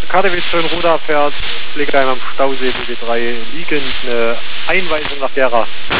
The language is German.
KDW 10 Ruder fährt Pflegeheim am Stausee B3 liegend, eine Einweisung nach Gera.